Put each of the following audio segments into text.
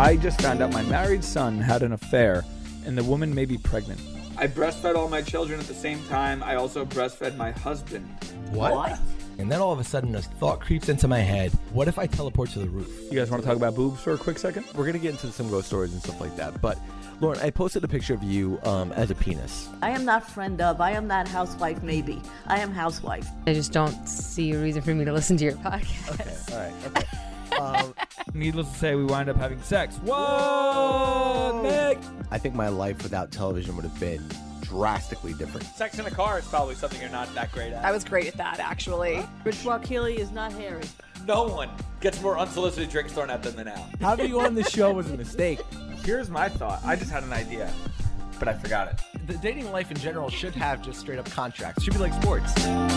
I just found out my married son had an affair, and the woman may be pregnant. I breastfed all my children at the same time. I also breastfed my husband. What? And then all of a sudden a thought creeps into my head. What if I teleport to the roof? You guys want to talk about boobs for a quick second? We're going to get into some ghost stories and stuff like that. But, Lauren, I posted a picture of you as a penis. I am not friend of. I am not housewife, maybe. I am housewife. I just don't see a reason for me to listen to your podcast. Okay, all right, okay. Needless to say, we wind up having sex. Whoa, Nick! I think my life without television would have been drastically different. Sex in a car is probably something you're not that great at. I was great at that, actually. Ritual Keeley is not hairy. No one gets more unsolicited drinks thrown at them than Al. Having you on the show was a mistake. Here's my thought. I just had an idea, but I forgot it. The dating life in general should have just straight up contracts. It should be like sports.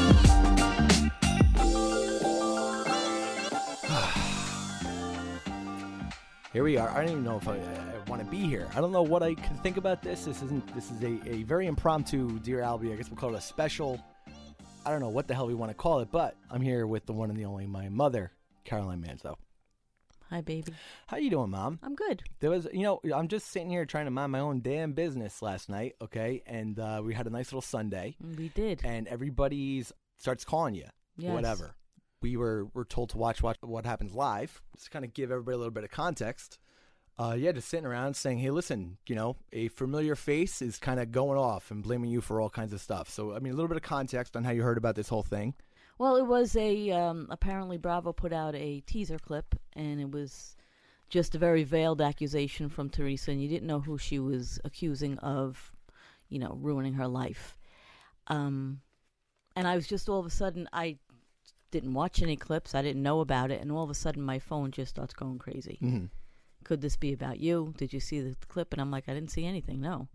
Here we are. I don't even know if I want to be here. I don't know what I can think about this. This is a very impromptu Dear Albie. I guess we'll call it a special. I don't know what the hell we want to call it, but I'm here with the one and the only, my mother, Caroline Manzo. Hi, baby. How you doing, Mom? I'm good. There was, I'm just sitting here trying to mind my own damn business last night, okay? And we had a nice little Sunday. We did. And everybody starts calling you, Yes. whatever. We're told to watch What Happens Live. Just kind of give everybody a little bit of context. Just sitting around saying, hey, listen, a familiar face is kind of going off and blaming you for all kinds of stuff. So, I mean, a little bit of context on how you heard about this whole thing. Well, it was apparently Bravo put out a teaser clip, and it was just a very veiled accusation from Teresa, and you didn't know who she was accusing of, ruining her life. And I was just all of a sudden, I didn't watch any clips, I didn't know about it, and all of a sudden my phone just starts going crazy. Mm-hmm. Could this be about you? Did you see the clip? And I'm like, I didn't see anything, no.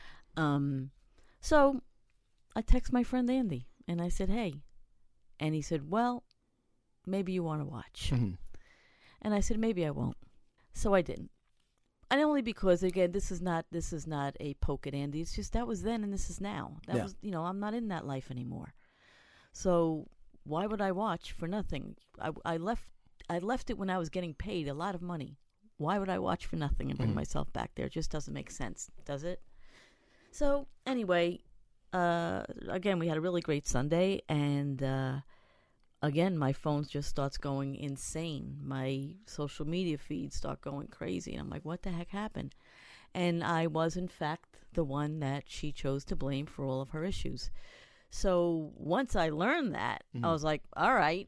So I text my friend Andy, and I said, hey. And he said, well, maybe you want to watch. Mm-hmm. And I said, maybe I won't. So I didn't. And only because, again, this is not a poke at Andy. It's just that was then and this is now. That was, I'm not in that life anymore. So why would I watch for nothing? I left it when I was getting paid a lot of money. Why would I watch for nothing and bring myself back there? It just doesn't make sense, does it? So anyway, again, we had a really great Sunday, and again, my phone just starts going insane. My social media feeds start going crazy, and I'm like, what the heck happened? And I was, in fact, the one that she chose to blame for all of her issues. So once I learned that, I was like, all right,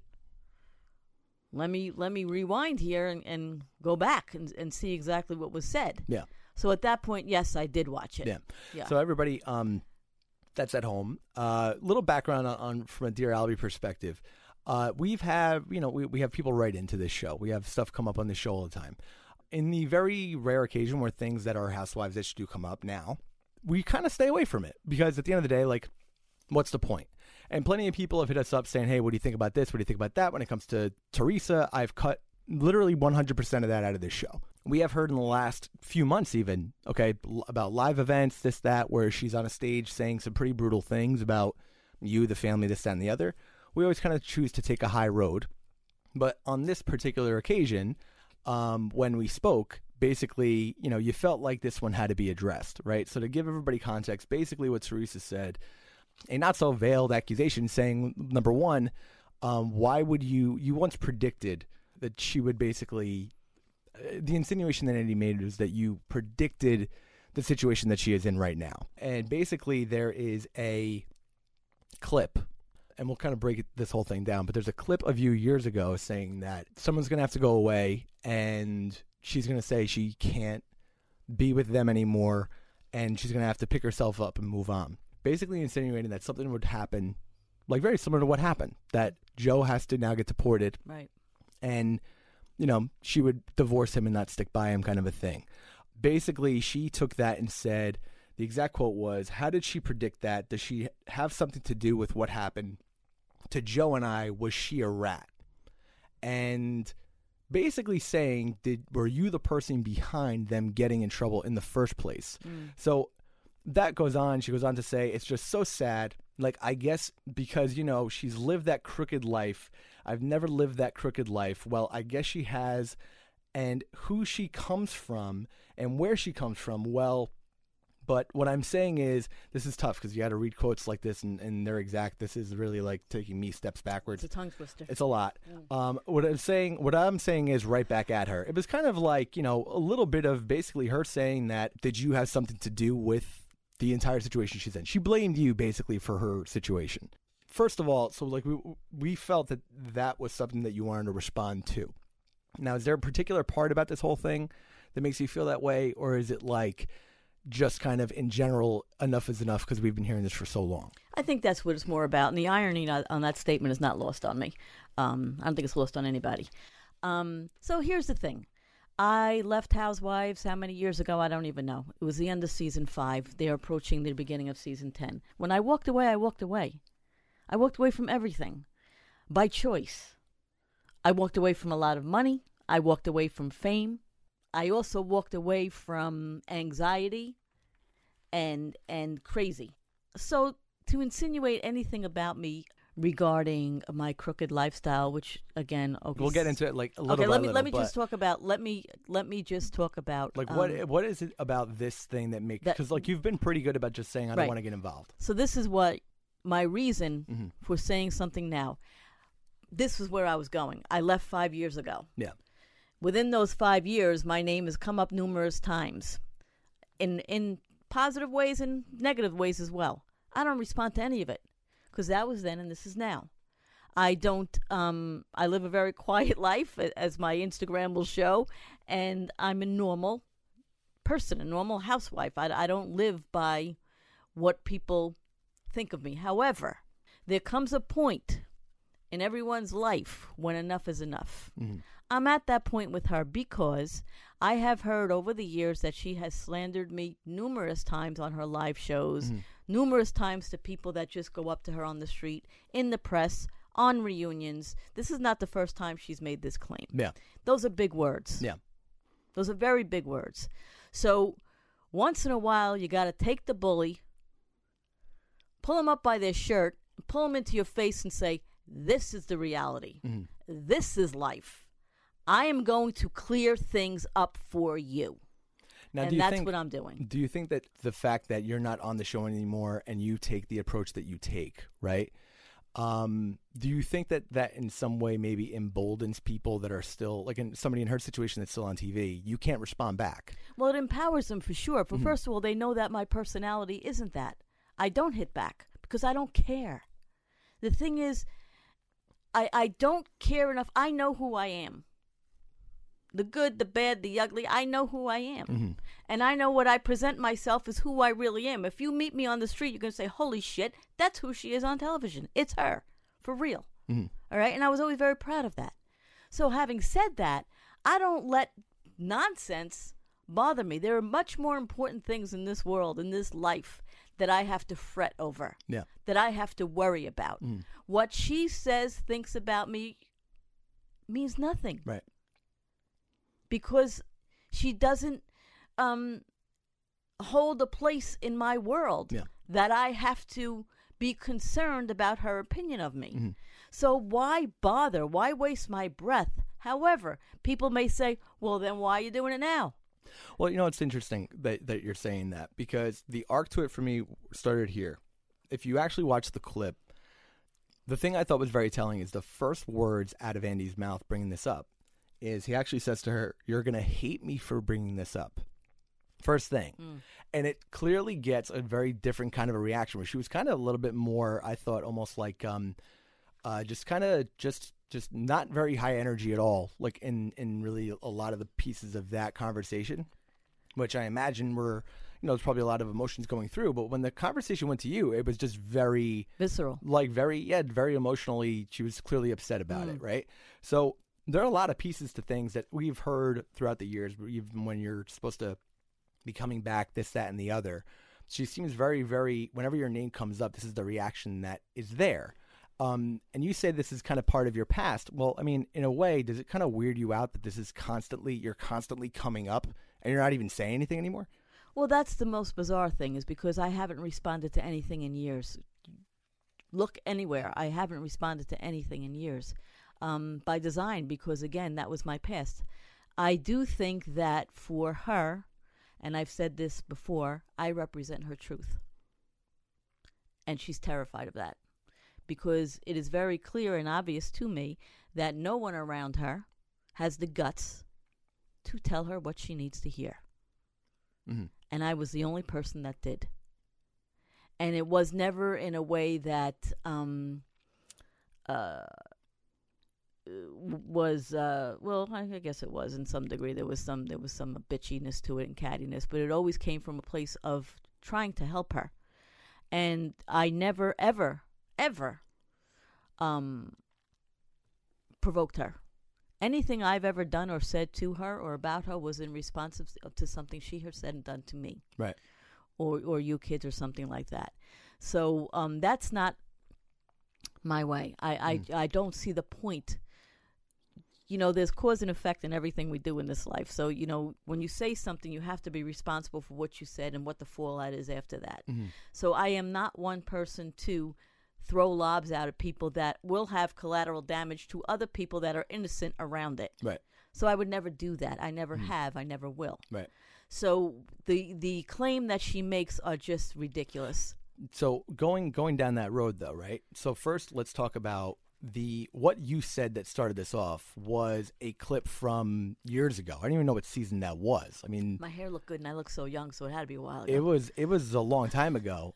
let me rewind here and go back and see exactly what was said. Yeah. So at that point, yes, I did watch it. Yeah. So everybody that's at home, little background on from a Dear Albie perspective. We have people write into this show. We have stuff come up on this show all the time. In the very rare occasion where things that are housewives issues do come up now, we kind of stay away from it because at the end of the day, like, what's the point? And plenty of people have hit us up saying, hey, what do you think about this? What do you think about that? When it comes to Teresa, I've cut literally 100% of that out of this show. We have heard in the last few months even, okay, about live events, this, that, where she's on a stage saying some pretty brutal things about you, the family, this, that, and the other. We always kind of choose to take a high road. But on this particular occasion, when we spoke, basically, you felt like this one had to be addressed, right? So to give everybody context, basically what Teresa said, a not so veiled accusation saying, number one, why would you once predicted that she would basically, the insinuation that Andy made was that you predicted the situation that she is in right now. And basically there is a clip, and we'll kind of break this whole thing down, but there's a clip of you years ago saying that someone's going to have to go away and she's going to say she can't be with them anymore and she's going to have to pick herself up and move on. Basically insinuating that something would happen, like very similar to what happened, that Joe has to now get deported. Right. And, she would divorce him and not stick by him, kind of a thing. Basically, she took that and said, the exact quote was, how did she predict that? Does she have something to do with what happened to Joe and I? Was she a rat? And basically saying, were you the person behind them getting in trouble in the first place? So that goes on. She goes on to say, it's just so sad. Like, I guess because, she's lived that crooked life. I've never lived that crooked life. Well, I guess she has. and who she comes from and where she comes from. Well, but what I'm saying is this is tough because you got to read quotes like this and they're exact. This is really like taking me steps backwards. It's a tongue twister. It's a lot. What I'm saying is right back at her. It was kind of like, a little bit of basically her saying that, did you have something to do with the entire situation she's in? She blamed you basically for her situation. First of all, so like we felt that was something that you wanted to respond to. Now, is there a particular part about this whole thing that makes you feel that way, or is it like just kind of in general, enough is enough because we've been hearing this for so long? I think that's what it's more about, and the irony on that statement is not lost on me. I don't think it's lost on anybody. So here's the thing. I left Housewives how many years ago? I don't even know. It was the end of season 5. They're approaching the beginning of season 10. When I walked away, I walked away. I walked away from everything by choice. I walked away from a lot of money. I walked away from fame. I also walked away from anxiety and crazy. So to insinuate anything about me regarding my crooked lifestyle, which again, okay, we'll get into it like a little. Okay, let me just talk about. Let me just talk about like what is it about this thing that makes, because like you've been pretty good about just saying I don't want to get involved. So this is what my reason for saying something now. This was where I was going. I left 5 years ago. Yeah. Within those 5 years, my name has come up numerous times, in positive ways and negative ways as well. I don't respond to any of it because that was then and this is now. I don't. I live a very quiet life, as my Instagram will show, and I'm a normal person, a normal housewife. I don't live by what people think of me. However, there comes a point in everyone's life when enough is enough. Mm-hmm. I'm at that point with her because I have heard over the years that she has slandered me numerous times on her live shows, numerous times to people that just go up to her on the street, in the press, on reunions. This is not the first time she's made this claim. Yeah. Those are big words. Yeah. Those are very big words. So once in a while, you got to take the bully, pull them up by their shirt, pull them into your face and say, this is the reality. Mm-hmm. This is life. I am going to clear things up for you. Now, and that's what I'm doing. Do you think that the fact that you're not on the show anymore and you take the approach that you take, right? Do you think that in some way maybe emboldens people that are still, like somebody in her situation that's still on TV, you can't respond back? Well, it empowers them for sure. But first of all, they know that my personality isn't that. I don't hit back because I don't care. The thing is, I don't care enough. I know who I am. The good, the bad, the ugly, I know who I am. Mm-hmm. And I know what I present myself as who I really am. If you meet me on the street, you're going to say, holy shit, that's who she is on television. It's her. For real. Mm-hmm. All right? And I was always very proud of that. So having said that, I don't let nonsense bother me. There are much more important things in this world, in this life, that I have to fret over. Yeah. That I have to worry about. Mm. What she says, thinks about me means nothing. Right. Because she doesn't hold a place in my world that I have to be concerned about her opinion of me. Mm-hmm. So why bother? Why waste my breath? However, people may say, well, then why are you doing it now? Well, it's interesting that you're saying that, because the arc to it for me started here. If you actually watch the clip, the thing I thought was very telling is the first words out of Andy's mouth bringing this up is he actually says to her, you're going to hate me for bringing this up. First thing. Mm. And it clearly gets a very different kind of a reaction where she was kind of a little bit more, I thought, almost like just not very high energy at all, like in really a lot of the pieces of that conversation, which I imagine were, there's probably a lot of emotions going through. But when the conversation went to you, it was just very visceral, like very emotionally. She was clearly upset about it, right? So there are a lot of pieces to things that we've heard throughout the years, even when you're supposed to be coming back, this, that, and the other. She seems very, very, whenever your name comes up, this is the reaction that is there. And you say this is kind of part of your past. Well, I mean, in a way, does it kind of weird you out that this is you're constantly coming up and you're not even saying anything anymore? Well, that's the most bizarre thing, is because I haven't responded to anything in years. Look anywhere. I haven't responded to anything in years. By design, because again, that was my past. I do think that for her, and I've said this before, I represent her truth. And she's terrified of that because it is very clear and obvious to me that no one around her has the guts to tell her what she needs to hear. Mm-hmm. And I was the only person that did. And it was never in a way that was well, I guess it was in some degree. There was some bitchiness to it and cattiness, but it always came from a place of trying to help her. And I never, ever, ever provoked her. Anything I've ever done or said to her or about her was in response to something she had said and done to me. Right. Or you kids or something like that. So that's not my way. I don't see the point. You know, there's cause and effect in everything we do in this life. So, you know, when you say something, you have to be responsible for what you said and what the fallout is after that. Mm-hmm. So I am not one person to throw lobs out at people that will have collateral damage to other people that are innocent around it. Right. So I would never do that. I never have. I never will. Right. So the claim that she makes are just ridiculous. So going down that road, though, right? So first, let's talk about what you said that started this off was a clip from years ago. I don't even know what season that was. I mean, my hair looked good and I look so young, so it had to be a while ago. It was a long time ago.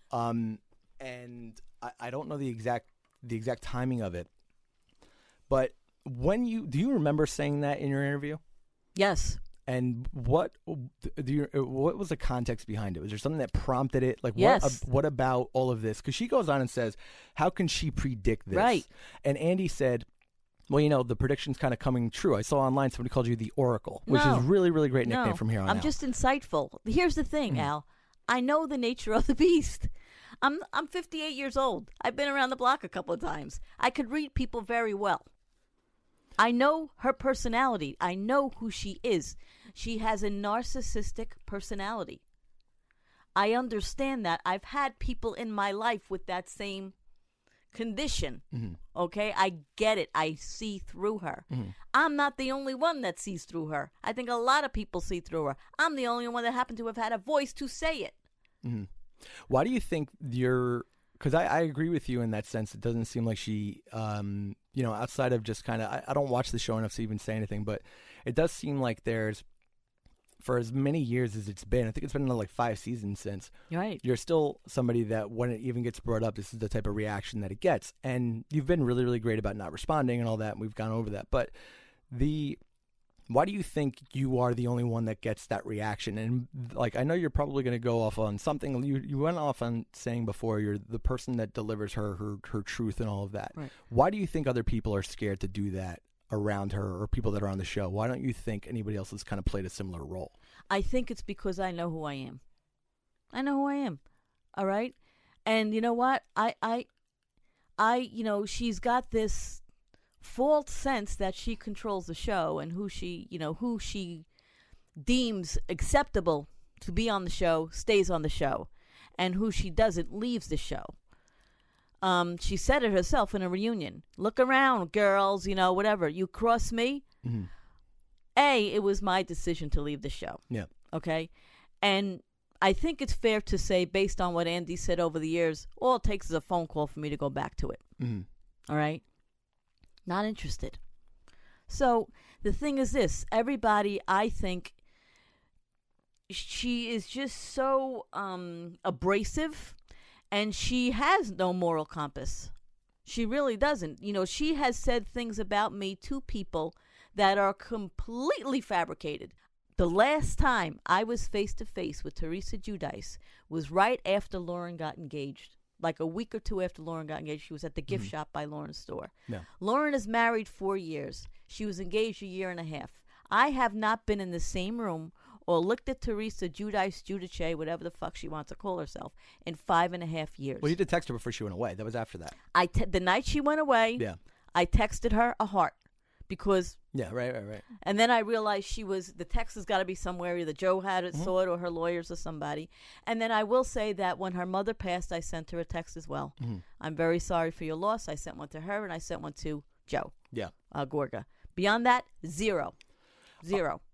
And I don't know the exact timing of it. But do you remember saying that in your interview? Yes. And what was the context behind it? Was there something that prompted it? Like, yes. What about all of this? Because she goes on and says, how can she predict this? Right. And Andy said, well, you know, the prediction's kind of coming true. I saw online somebody called you the Oracle, which is really, really great nickname from here on out. I'm just insightful. Here's the thing, Al. I know the nature of the beast. I'm 58 years old. I've been around the block a couple of times. I could read people very well. I know her personality. I know who she is. She has a narcissistic personality. I understand that. I've had people in my life with that same condition. Mm-hmm. Okay? I get it. I see through her. Mm-hmm. I'm not the only one that sees through her. I think a lot of people see through her. I'm the only one that happened to have had a voice to say it. Mm-hmm. Why do you think because I agree with you in that sense. It doesn't seem like she, you know, outside of just kind of, I don't watch the show enough to even say anything, but it does seem like there's, for as many years as it's been, I think it's been like 5 seasons since, right. You're still somebody that when it even gets brought up, this is the type of reaction that it gets. And you've been really, really great about not responding and all that, and we've gone over that. But why do you think you are the only one that gets that reaction? And like, I know you're probably going to go off on something. You went off on saying before you're the person that delivers her truth and all of that. Right. Why do you think other people are scared to do that around her or people that are on the show? Why don't you think anybody else has kind of played a similar role? I think it's because I know who I am. I know who I am. All right. And you know what? I you know, she's got this false sense that she controls the show and who she deems acceptable to be on the show stays on the show, and who she doesn't leaves the show. She said it herself in a reunion. Look around, girls, you know, whatever. You cross me. Mm-hmm. It was my decision to leave the show. Yeah. Okay. And I think it's fair to say, based on what Andy said over the years, all it takes is a phone call for me to go back to it. Mm-hmm. All right. Not interested. So the thing is this, everybody, I think she is just so abrasive, and she has no moral compass. She really doesn't. You know, she has said things about me to people that are completely fabricated. The last time I was face to face with Teresa Giudice was right after Lauren got engaged. Like a week or 2 after Lauren got engaged. She was at the gift shop by Lauren's store. Yeah. Lauren is married 4 years. She was engaged 1.5 years. I have not been in the same room or looked at Teresa Giudice, whatever the fuck she wants to call herself, in 5.5 years. Well, you did text her before she went away. That was after that. The night she went away, I texted her a heart. Because right. And then I realized the text has got to be somewhere. Either Joe had it, saw it, or her lawyers or somebody. And then I will say that when her mother passed, I sent her a text as well. Mm-hmm. I'm very sorry for your loss. I sent one to her, and I sent one to Joe. Yeah. Gorga. Beyond that, zero.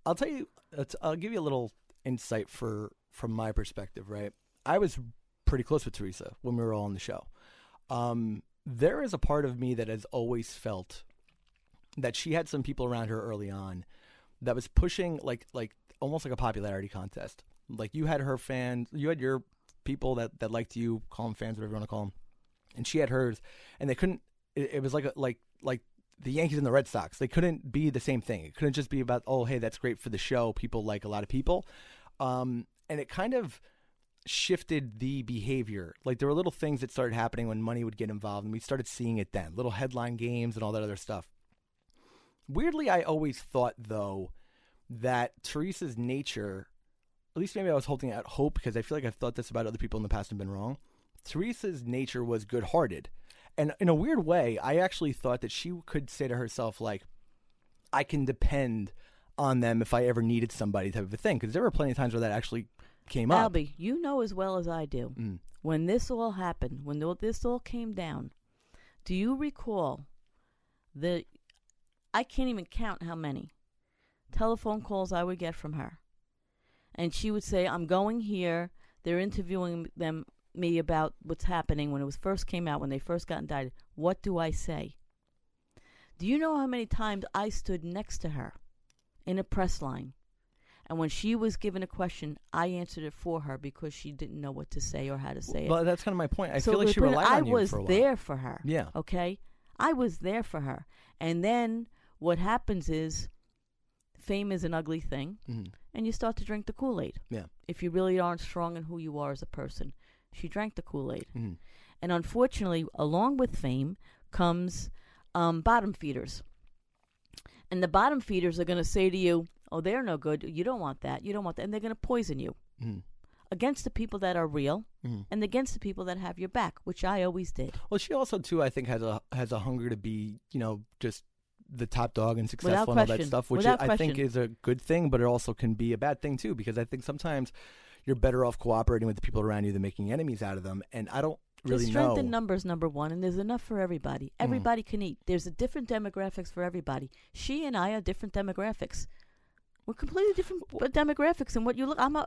I'll tell you. I'll give you a little insight from my perspective. Right, I was pretty close with Teresa when we were all on the show. There is a part of me that has always felt that she had some people around her early on that was pushing like almost like a popularity contest. Like you had her fans, you had your people that liked you, call them fans, whatever you want to call them, and she had hers, and they couldn't. It was like the Yankees and the Red Sox. They couldn't be the same thing. It couldn't just be about, oh, hey, that's great for the show. People like a lot of people, and it kind of shifted the behavior. Like there were little things that started happening when money would get involved, and we started seeing it then. Little headline games and all that other stuff. Weirdly, I always thought, though, that Teresa's nature, at least maybe I was holding out hope because I feel like I've thought this about other people in the past and been wrong. Teresa's nature was good-hearted. And in a weird way, I actually thought that she could say to herself, like, I can depend on them if I ever needed somebody type of a thing. Because there were plenty of times where that actually came up. Albie, you know as well as I do, when this all happened, when this all came down, do you recall I can't even count how many telephone calls I would get from her. And she would say, I'm going here. They're interviewing me about what's happening when it was first came out, when they first got indicted. What do I say? Do you know how many times I stood next to her in a press line? And when she was given a question, I answered it for her because she didn't know what to say or how to say it. Well, that's kind of my point. I feel like she relied on you for a while. I was there for her. Yeah. Okay? I was there for her. And then what happens is fame is an ugly thing, and you start to drink the Kool-Aid. Yeah. If you really aren't strong in who you are as a person. She drank the Kool-Aid. And unfortunately, along with fame comes bottom feeders. And the bottom feeders are going to say to you, oh, they're no good. You don't want that. You don't want that. And they're going to poison you against the people that are real and against the people that have your back, which I always did. Well, she also, too, I think has a hunger to be, just the top dog and successful Without and all question. that stuff, which I think is a good thing, but it also can be a bad thing, too, because I think sometimes you're better off cooperating with the people around you than making enemies out of them. And I don't really know. Strength in numbers, number one, and there's enough for everybody. Everybody can eat. There's a different demographics for everybody. She and I are different demographics. We're completely different demographics. And what you look, I'm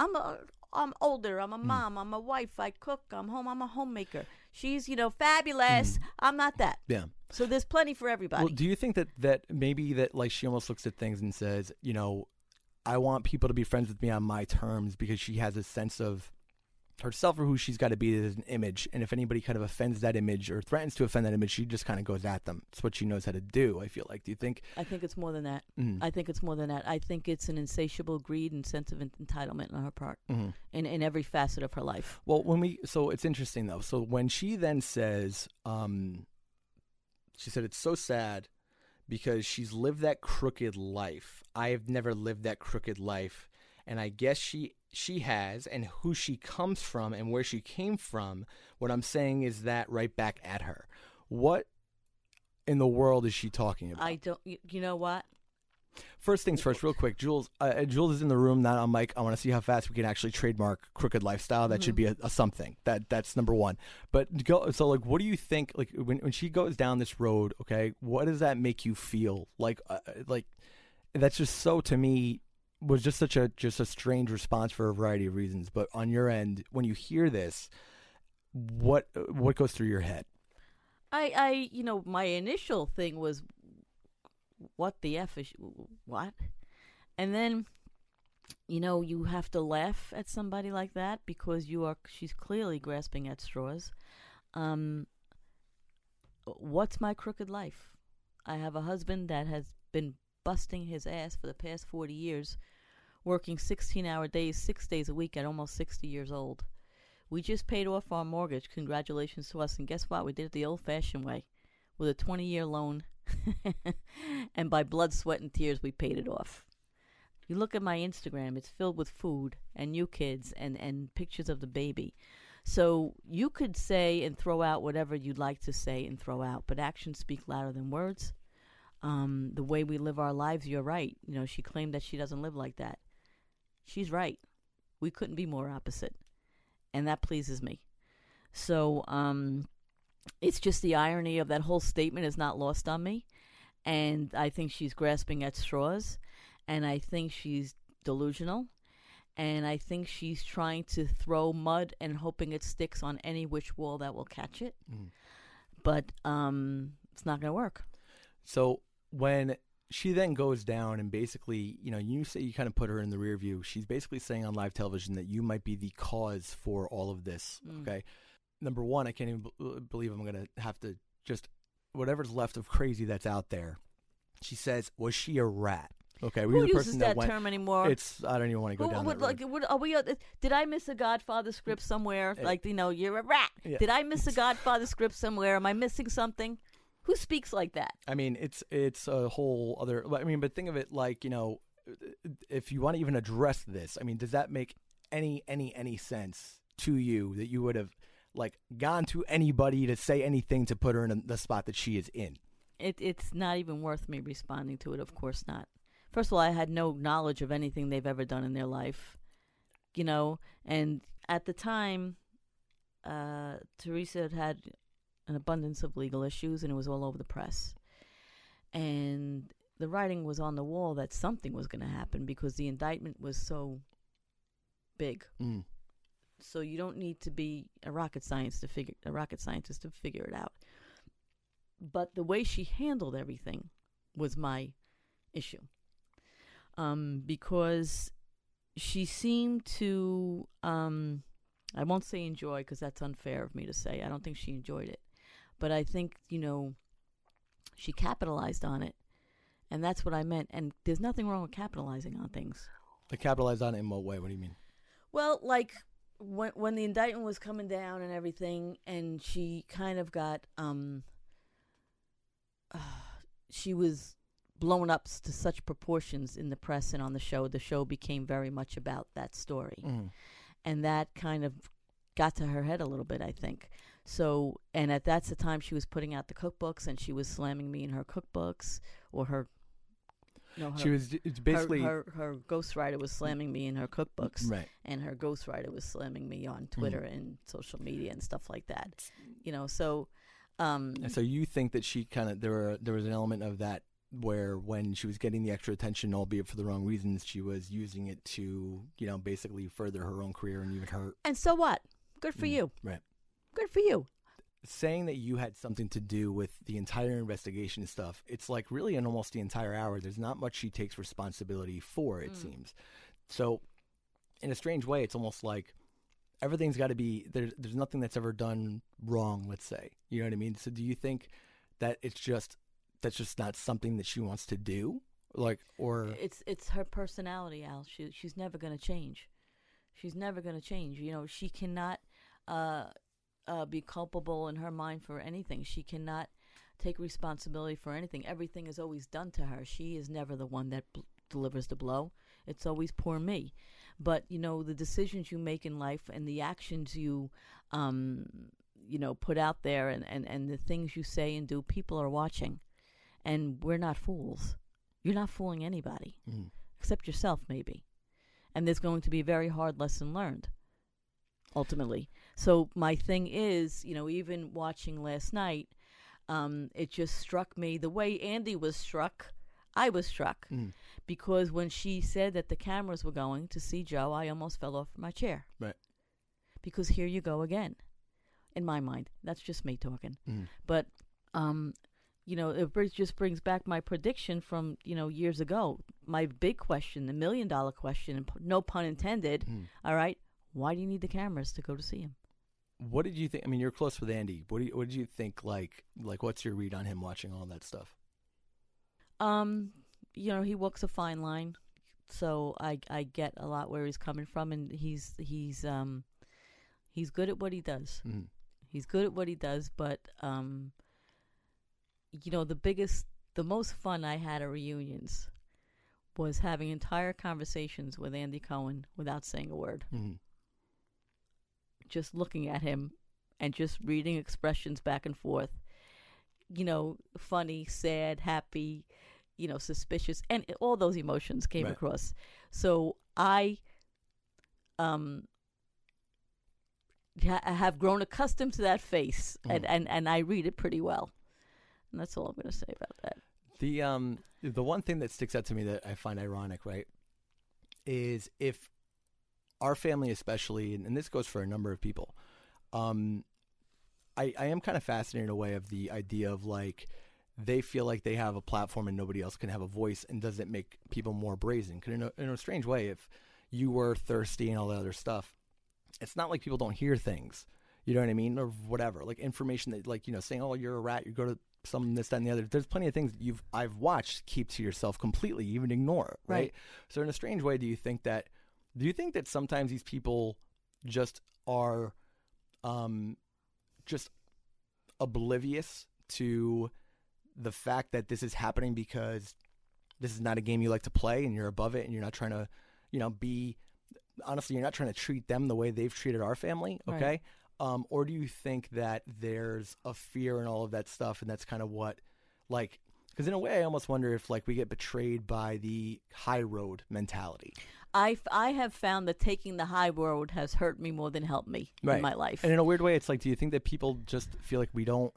older. I'm a mom. I'm a wife. I cook. I'm home. I'm a homemaker. She's, fabulous. I'm not that. Yeah. So there's plenty for everybody. Well, do you think that maybe that like she almost looks at things and says, I want people to be friends with me on my terms because she has a sense of herself or who she's got to be as an image. And if anybody kind of offends that image or threatens to offend that image, she just kind of goes at them. It's what she knows how to do, I feel like. Do you think? I think it's more than that. I think it's more than that. I think it's an insatiable greed and sense of entitlement on her part in every facet of her life. Well, so it's interesting, though. So when she then says, she said, it's so sad because she's lived that crooked life. I have never lived that crooked life. And I guess she has, and who she comes from and where she came from, what I'm saying is that right back at her. What in the world is she talking about? I don't, you know what? First things first, real quick. Jules is in the room, not on mic. I want to see how fast we can actually trademark crooked lifestyle. That should be a something. That's number one. But what do you think? Like when she goes down this road, okay, what does that make you feel? Like that's just so, to me, was just such a strange response for a variety of reasons. But on your end, when you hear this, what goes through your head? I my initial thing was, what the F is what? And then, you have to laugh at somebody like that because she's clearly grasping at straws. What's my crooked life? I have a husband that has been busting his ass for the past 40 years, working 16-hour days, 6 days a week at almost 60 years old. We just paid off our mortgage. Congratulations to us. And guess what? We did it the old-fashioned way with a 20-year loan. And by blood, sweat, and tears, we paid it off. You look at my Instagram, it's filled with food and new kids and pictures of the baby. So you could say and throw out whatever you'd like to say and throw out, but actions speak louder than words. The way we live our lives, you're right. She claimed that she doesn't live like that. She's right. We couldn't be more opposite. And that pleases me. So it's just the irony of that whole statement is not lost on me. And I think she's grasping at straws. And I think she's delusional. And I think she's trying to throw mud and hoping it sticks on any which wall that will catch it. But it's not going to work. So when she then goes down and basically, you say you kind of put her in the rear view. She's basically saying on live television that you might be the cause for all of this. Okay. Number one, I can't even believe I'm going to have to just, whatever's left of crazy that's out there. She says, was she a rat? Okay. Who uses that term anymore? I don't even want to go down that road. Did I miss a Godfather script somewhere? You're a rat. Yeah. Did I miss a Godfather script somewhere? Am I missing something? Who speaks like that? I mean, it's a whole other. I mean, but think of it like, if you want to even address this, I mean, does that make any sense to you that you would have gone to anybody to say anything to put her in the spot that she is in? It's not even worth me responding to it. Of course not. First of all, I had no knowledge of anything they've ever done in their life, and at the time, Teresa had an abundance of legal issues, and it was all over the press. And the writing was on the wall that something was going to happen because the indictment was so big. So you don't need to be a rocket scientist to figure it out. But the way she handled everything was my issue, because she seemed to, I won't say enjoy because that's unfair of me to say. I don't think she enjoyed it. But I think, she capitalized on it. And that's what I meant. And there's nothing wrong with capitalizing on things. Capitalize on it in what way? What do you mean? Well, when the indictment was coming down and everything, and she kind of got, she was blown up to such proportions in the press and on the show. The show became very much about that story. And that kind of got to her head a little bit, I think. So, and that's the time she was putting out the cookbooks, and she was slamming me in her cookbooks, or her ghostwriter was slamming me in her cookbooks, right? And her ghostwriter was slamming me on Twitter and social media and stuff like that. So. And so you think that she kind of there was an element of that where when she was getting the extra attention, albeit for the wrong reasons, she was using it to basically further her own career and even her. And so what? Good for you. Right. Good for you. Saying that you had something to do with the entire investigation and stuff, it's really in almost the entire hour, there's not much she takes responsibility for, it seems. So in a strange way, it's almost like everything's got to be, there's nothing that's ever done wrong, let's say. You know what I mean? So do you think that that's just not something that she wants to do? Or It's her personality, Al. She's never going to change. She's never going to change. She cannot be culpable in her mind for anything. She cannot take responsibility for anything. Everything is always done to her. She is never the one that delivers the blow. It's always poor me. But, the decisions you make in life and the actions you, put out there and the things you say and do, people are watching. And we're not fools. You're not fooling anybody, except yourself, maybe. And there's going to be a very hard lesson learned, ultimately. So my thing is, even watching last night, it just struck me the way Andy was struck. I was struck because when she said that the cameras were going to see Joe, I almost fell off my chair. Right. Because here you go again. In my mind, that's just me talking. But it just brings back my prediction from years ago. My big question, the $1 million question, no pun intended. All right, why do you need the cameras to go to see him? What did you think? I mean, you're close with Andy. What did you think? Like, what's your read on him watching all that stuff? He walks a fine line, so I get a lot where he's coming from, and he's good at what he does. He's good at what he does, but the most fun I had at reunions was having entire conversations with Andy Cohen without saying a word. Just looking at him and just reading expressions back and forth. Funny, sad, happy, suspicious, and all those emotions came across. So I have grown accustomed to that face, and I read it pretty well. And that's all I'm going to say about that. The one thing that sticks out to me that I find ironic, right, is if our family especially, and this goes for a number of people, I am kind of fascinated in a way of the idea of like they feel like they have a platform and nobody else can have a voice, and does it make people more brazen? Because in a strange way, if you were thirsty and all that other stuff, it's not like people don't hear things, you know what I mean, or whatever, like information that, like, saying, oh, you're a rat, you go to some this, that, and the other. There's plenty of things I've watched keep to yourself completely, even ignore, right? So in a strange way, do you think that sometimes these people just are just oblivious to the fact that this is happening because this is not a game you like to play and you're above it and you're not trying to, be, honestly, you're not trying to treat them the way they've treated our family, okay? Right. Or do you think that there's a fear in all of that stuff, and that's kind of what, like, because in a way I almost wonder if, like, we get betrayed by the high road mentality. I have found that taking the high road has hurt me more than helped me in my life. And in a weird way, it's like, do you think that people just feel like we don't,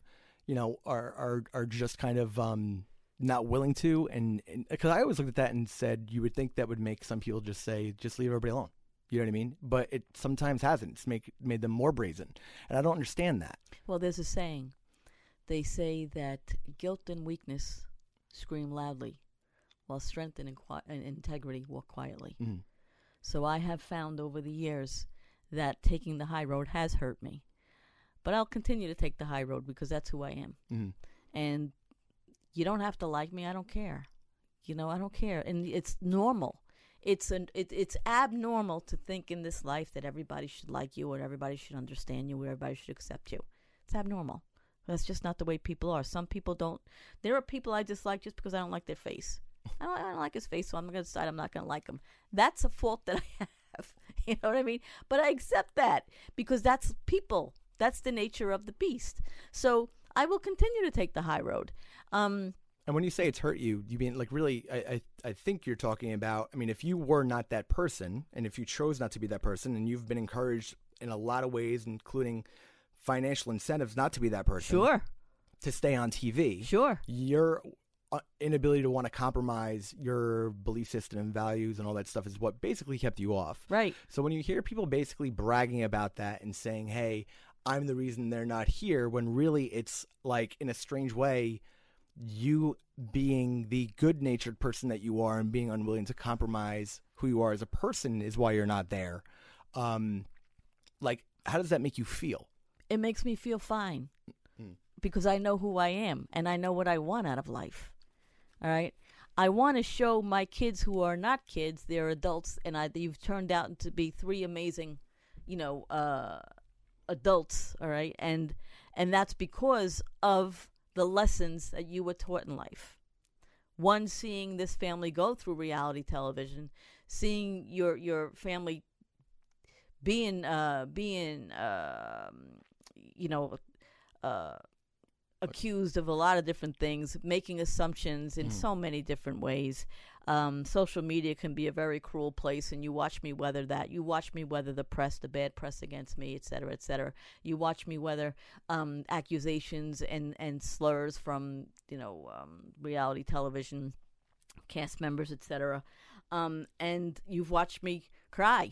are just kind of not willing to? And because I always looked at that and said, you would think that would make some people just say, just leave everybody alone. You know what I mean? But it sometimes hasn't. It's made them more brazen. And I don't understand that. Well, there's a saying. They say that guilt and weakness scream loudly, while strength and integrity walk quietly. Mm-hmm. So I have found over the years that taking the high road has hurt me. But I'll continue to take the high road because that's who I am. Mm-hmm. And you don't have to like me. I don't care. I don't care. And it's normal. It's abnormal to think in this life that everybody should like you or everybody should understand you or everybody should accept you. It's abnormal. That's just not the way people are. Some people don't. There are people I dislike just because I don't like their face. I don't like his face, so I'm going to decide I'm not going to like him. That's a fault that I have. You know what I mean? But I accept that because that's people. That's the nature of the beast. So I will continue to take the high road. And when you say it's hurt you, you mean like really, I think you're talking about, I mean, if you were not that person and if you chose not to be that person and you've been encouraged in a lot of ways, including financial incentives not to be that person. Sure. To stay on TV. Sure. Your inability to want to compromise your belief system and values and all that stuff is what basically kept you off. Right. So when you hear people basically bragging about that and saying, hey, I'm the reason they're not here, when really it's like in a strange way, you being the good-natured person that you are and being unwilling to compromise who you are as a person is why you're not there. Like, how does that make you feel? It makes me feel fine because I know who I am and I know what I want out of life. All right? I want to show my kids who are not kids, they're adults, and you've turned out to be three amazing, adults, all right? And that's because of the lessons that you were taught in life. One, seeing this family go through reality television, seeing your family being accused of a lot of different things, making assumptions in so many different ways. Social media can be a very cruel place, and you watch me weather that. You watch me weather the press, the bad press against me, et cetera, et cetera. You watch me weather accusations and slurs from, reality television cast members, et cetera. And you've watched me cry.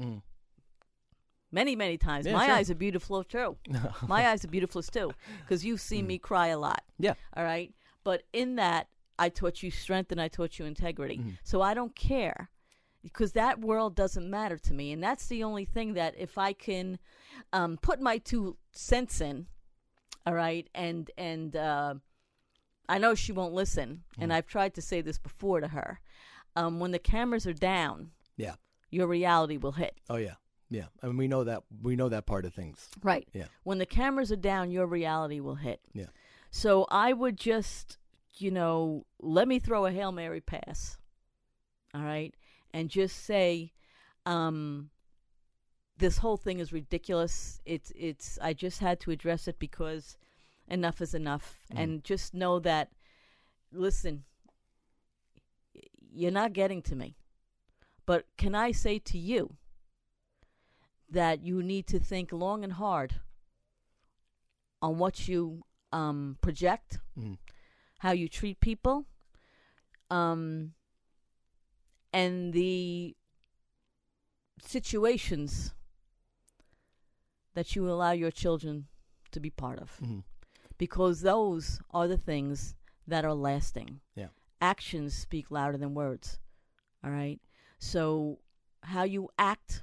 Many, many times. My eyes are beautiful too. My eyes are beautiful too, because you've seen me cry a lot. Yeah. All right? But in that, I taught you strength and I taught you integrity. So I don't care, because that world doesn't matter to me. And that's the only thing that if I can put my 2 cents in, all right, and I know she won't listen, and I've tried to say this before to her. When the cameras are down, your reality will hit. Oh, yeah. Yeah, I mean, we know that part of things. Right. Yeah. When the cameras are down, your reality will hit. Yeah. So I would just, let me throw a Hail Mary pass. All right? And just say, this whole thing is ridiculous. It's I just had to address it because enough is enough. And just know that, listen, you're not getting to me. But can I say to you that you need to think long and hard on what you project, how you treat people, and the situations that you allow your children to be part of. Mm-hmm. Because those are the things that are lasting. Yeah. Actions speak louder than words. All right? So how you act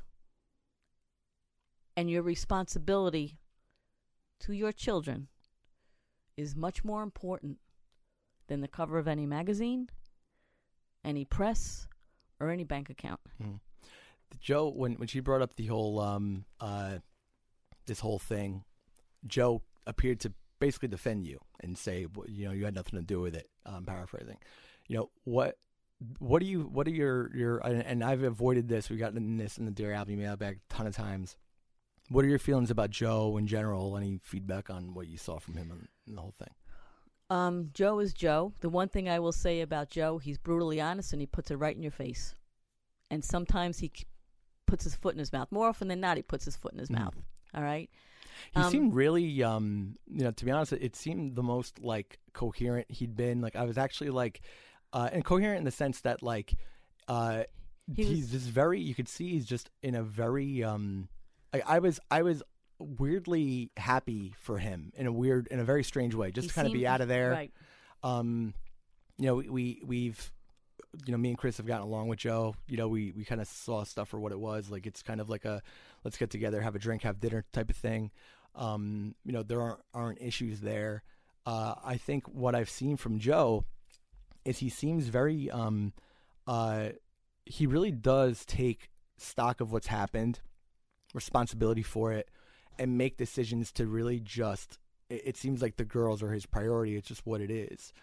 and your responsibility to your children is much more important than the cover of any magazine, any press, or any bank account. Mm-hmm. Joe, when she brought up the whole this whole thing, Joe appeared to basically defend you and say, you know, you had nothing to do with it. Paraphrasing, you know, what are your and I've avoided this. We got in this in the Dear Albie mailbag a ton of times. What are your feelings about Joe in general? Any feedback on what you saw from him in the whole thing? Joe is Joe. The one thing I will say about Joe, he's brutally honest and he puts it right in your face. And sometimes he puts his foot in his mouth. More often than not, he puts his foot in his mouth. All right. He seemed really, you know, to be honest, it seemed the most like coherent he'd been. Like I was actually like, and coherent in the sense that like, he's just very. You could see he's just in a very. I was weirdly happy for him in a very strange way, just to kind of be out of there. Right. You know, we've. You know, me and Chris have gotten along with Joe. You know, we kind of saw stuff for what it was. Like, it's kind of like a let's get together, have a drink, have dinner type of thing. You know, there aren't issues there. I think what I've seen from Joe is he seems very, he really does take stock of what's happened, responsibility for it, and make decisions to really just, it seems like the girls are his priority. It's just what it is.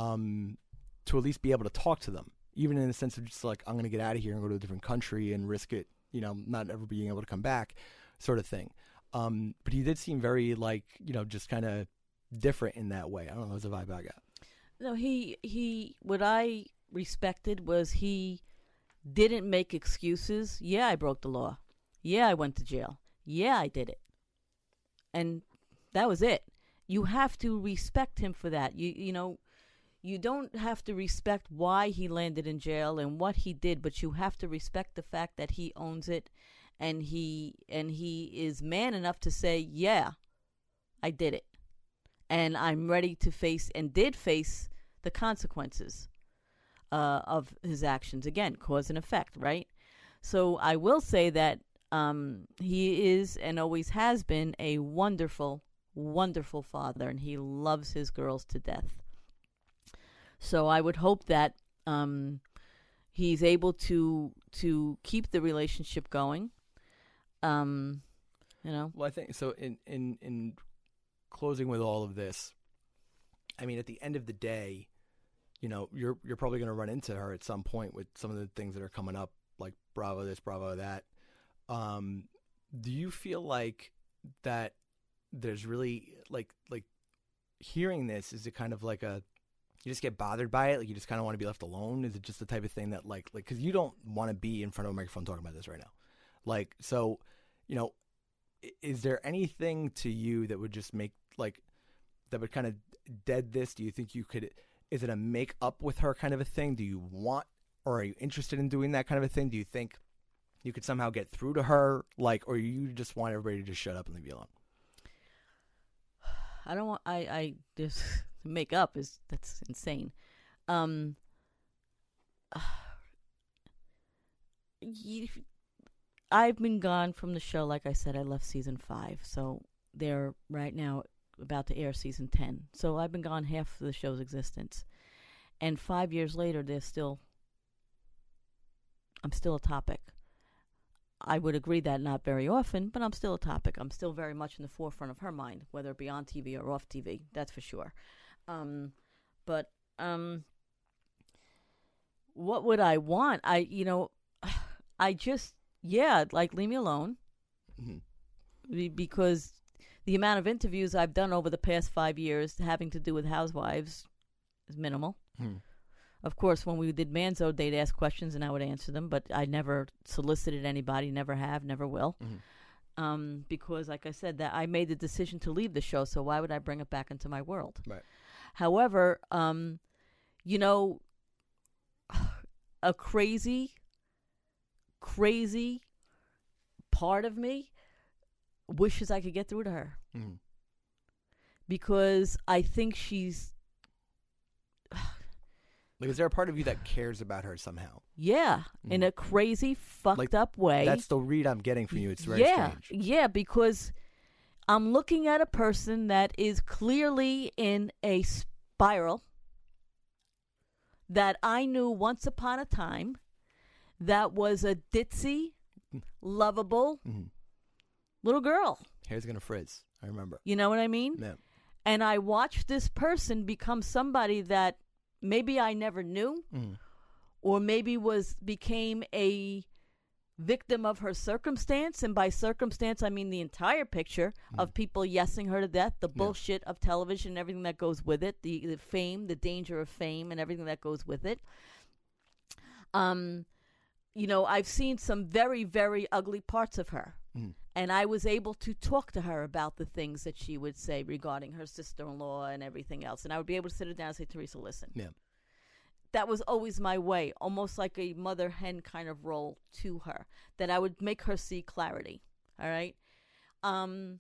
To at least be able to talk to them. Even in the sense of just like, I'm going to get out of here and go to a different country and risk it, you know, not ever being able to come back sort of thing. But he did seem very like, you know, just kind of different in that way. I don't know. It was a vibe I got. No, he, what I respected was he didn't make excuses. Yeah, I broke the law. Yeah, I went to jail. Yeah, I did it. And that was it. You have to respect him for that. You know, you don't have to respect why he landed in jail and what he did, but you have to respect the fact that he owns it, and he is man enough to say, yeah, I did it. And I'm ready to face, and did face, the consequences of his actions. Again, cause and effect, right? So I will say that he is and always has been a wonderful, wonderful father, and he loves his girls to death. So I would hope that he's able to keep the relationship going. You know. Well, I think so. In closing with all of this, I mean, at the end of the day, you know, you're probably going to run into her at some point with some of the things that are coming up, like Bravo this, Bravo that. Do you feel like that there's really like hearing this, is it kind of like a, you just get bothered by it? Like you just kind of want to be left alone? Is it just the type of thing that like, cause you don't want to be in front of a microphone talking about this right now. Like, so, you know, is there anything to you that would just make like, that would kind of dead this? Do you think you could, is it a make up with her kind of a thing? Do you want, or are you interested in doing that kind of a thing? Do you think you could somehow get through to her? Like, or you just want everybody to just shut up and leave you alone? I don't want, I just, make up that's insane. I've been gone from the show. Like I said, I left season 5, so they're right now about to air season 10. So I've been gone half of the show's existence, and 5 years later, I'm still a topic. I would agree that not very often, but I'm still a topic. I'm still very much in the forefront of her mind, whether it be on TV or off TV. That's for sure. But what would I want? I just, like, leave me alone. Mm-hmm. Because the amount of interviews I've done over the past 5 years having to do with housewives is minimal. Mm-hmm. Of course, when we did Manzo, they'd ask questions and I would answer them, but I never solicited anybody, never have, never will. Mm-hmm. Because, like I said, that I made the decision to leave the show, so why would I bring it back into my world? Right. However, a crazy part of me wishes I could get through to her. Mm. Because I think she's... Like, is there a part of you that cares about her somehow? Yeah, in a crazy, fucked up way. That's the read I'm getting from you. It's very strange. Yeah, because I'm looking at a person that is clearly in a spiral that I knew once upon a time that was a ditzy, lovable little girl. Hair's going to frizz. I remember. You know what I mean? Yeah. And I watched this person become somebody that maybe I never knew, or maybe became a victim of her circumstance. And by circumstance, I mean the entire picture of people yesing her to death, the bullshit of television and everything that goes with it, the fame, the danger of fame and everything that goes with it. You know, I've seen some very, very ugly parts of her. And I was able to talk to her about the things that she would say regarding her sister-in-law and everything else. And I would be able to sit her down and say, Teresa, listen. Yeah. That was always my way, almost like a mother-hen kind of role to her, that I would make her see clarity. All right? I'm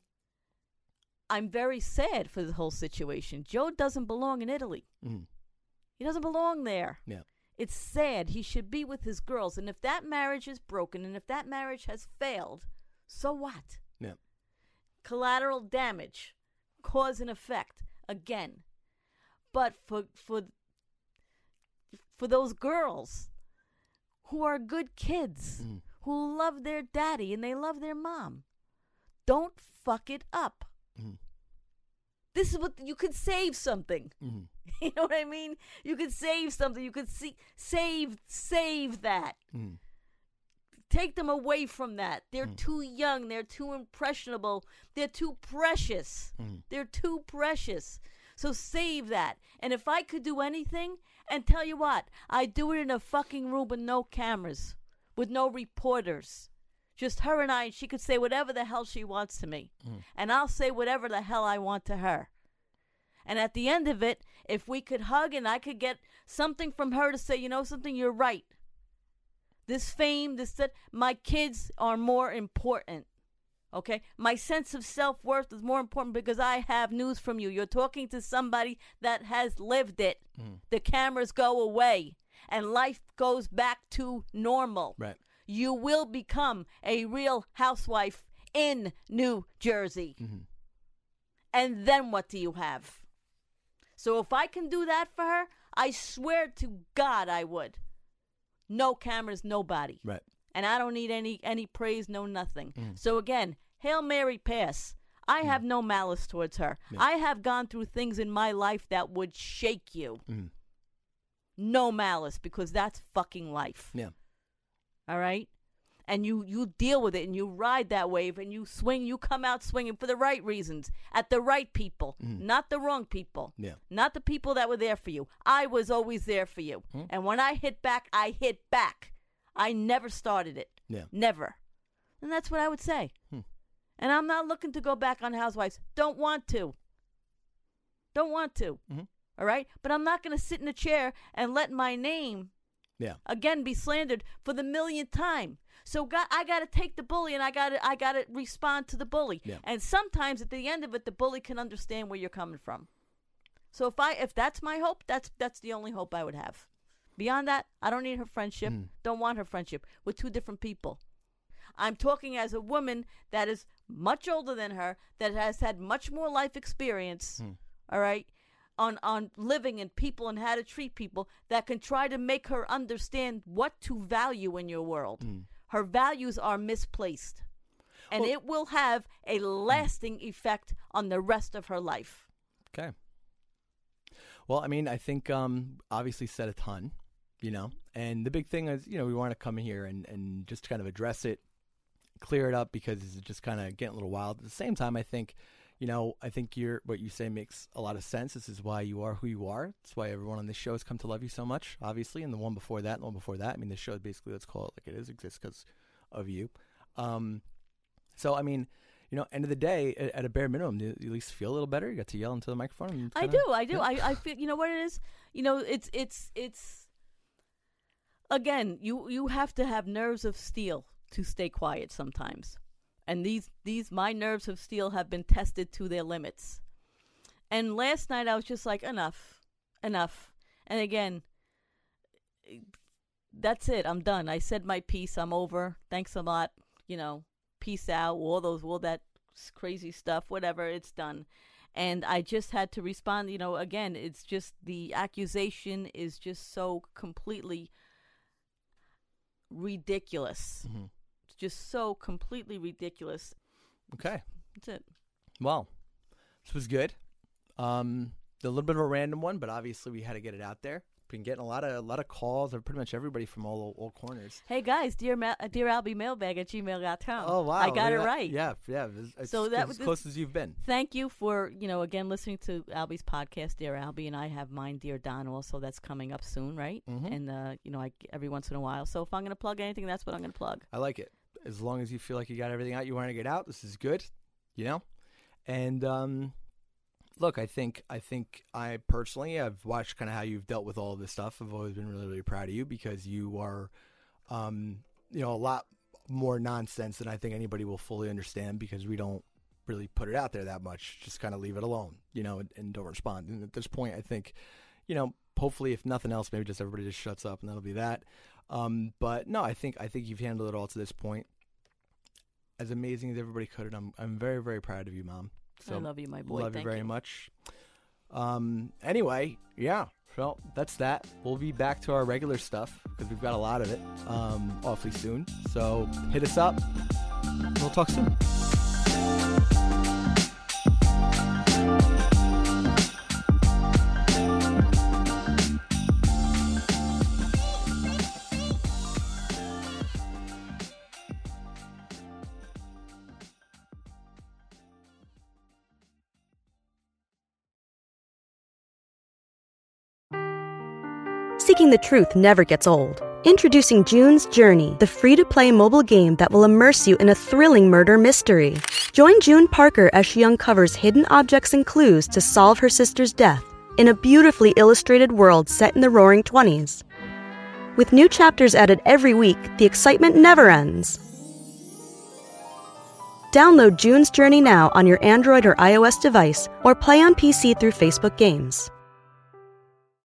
very sad for the whole situation. Joe doesn't belong in Italy. He doesn't belong there. Yeah. It's sad. He should be with his girls. And if that marriage is broken and if that marriage has failed, so what? Yeah. Collateral damage, cause and effect, again. But for those girls who are good kids, who love their daddy and they love their mom, don't fuck it up. This is what you could save something. You know what I mean? You could save something. You could save that. Take them away from that. They're too young. They're too impressionable. They're too precious. They're too precious. So save that. And if I could do anything, and tell you what, I'd do it in a fucking room with no cameras, with no reporters. Just her and I, and she could say whatever the hell she wants to me. And I'll say whatever the hell I want to her. And at the end of it, if we could hug and I could get something from her to say, you know something, you're right. This fame, that, my kids are more important, okay? My sense of self-worth is more important because I have news from you. You're talking to somebody that has lived it. The cameras go away, and life goes back to normal. Right. You will become a real housewife in New Jersey. And then what do you have? So if I can do that for her, I swear to God I would. No cameras, nobody. Right. And I don't need any praise, no nothing. So again, Hail Mary pass. I have no malice towards her. Yeah. I have gone through things in my life that would shake you. No malice, because that's fucking life. Yeah. All right? And you deal with it, and you ride that wave, and you swing. You come out swinging for the right reasons, at the right people, not the wrong people, not the people that were there for you. I was always there for you. And when I hit back, I hit back. I never started it. Yeah. Never. And that's what I would say. And I'm not looking to go back on Housewives. Don't want to. Don't want to. All right? But I'm not going to sit in a chair and let my name again be slandered for the millionth time. So I got to take the bully, and I got to respond to the bully. Yeah. And sometimes at the end of it, the bully can understand where you're coming from. So if that's my hope, that's the only hope I would have. Beyond that, I don't need her friendship. Don't want her friendship. We're two different people. I'm talking as a woman that is much older than her, that has had much more life experience. All right. On living and people and how to treat people, that can try to make her understand what to value in your world. Her values are misplaced, and it will have a lasting effect on the rest of her life. Okay. Well, I mean, I think obviously said a ton, and the big thing is, we want to come in here and just kind of address it, clear it up, because it's just kind of getting a little wild. At the same time, I think what you say makes a lot of sense. This is why you are who you are. That's why everyone on this show has come to love you so much, obviously, and the one before that and the one before that. I mean, this show, basically, let's call it like it is, exists because of you. So, I mean, end of the day, at a bare minimum, do you at least feel a little better? You got to yell into the microphone? I do. Yeah. I feel, what it is? It's again, you have to have nerves of steel to stay quiet sometimes. And these my nerves of steel have been tested to their limits. And last night I was just like, enough. And again, that's it. I'm done. I said my piece. I'm over. Thanks a lot. Peace out. All that crazy stuff, whatever. It's done. And I just had to respond. Again, it's just the accusation is just so completely ridiculous. Mm-hmm. It's just so completely ridiculous. Okay. That's it. Well, this was good. A little bit of a random one, but obviously we had to get it out there. Been getting a lot of calls of pretty much everybody from all corners. Hey guys, dear Albie mailbag at gmail.com. Oh wow, I got it right. Yeah. It's so that was as close as you've been. Thank you for again listening to Albie's podcast, Dear Albie, and I have mine, Dear Don. Also, that's coming up soon, right? Mm-hmm. And I every once in a while. So if I'm going to plug anything, that's what I'm going to plug. I like it. As long as you feel like you got everything out you want to get out, this is good. And look, I think I personally have watched kind of how you've dealt with all of this stuff. I've always been really, really proud of you because you are, a lot more nonsense than I think anybody will fully understand because we don't really put it out there that much. Just kind of leave it alone, and don't respond. And at this point, I think, hopefully, if nothing else, maybe just everybody just shuts up and that'll be that. But no, I think you've handled it all to this point as amazing as everybody could. And I'm very, very proud of you, Mom. So, I love you, my boy. Love Thank you very you. much. Anyway, yeah. Well, that's that. We'll be back to our regular stuff because we've got a lot of it awfully soon. So hit us up. We'll talk soon. Seeking the truth never gets old. Introducing June's Journey, the free-to-play mobile game that will immerse you in a thrilling murder mystery. Join June Parker as she uncovers hidden objects and clues to solve her sister's death in a beautifully illustrated world set in the Roaring '20s. With new chapters added every week, the excitement never ends. Download June's Journey now on your Android or iOS device or play on PC through Facebook Games.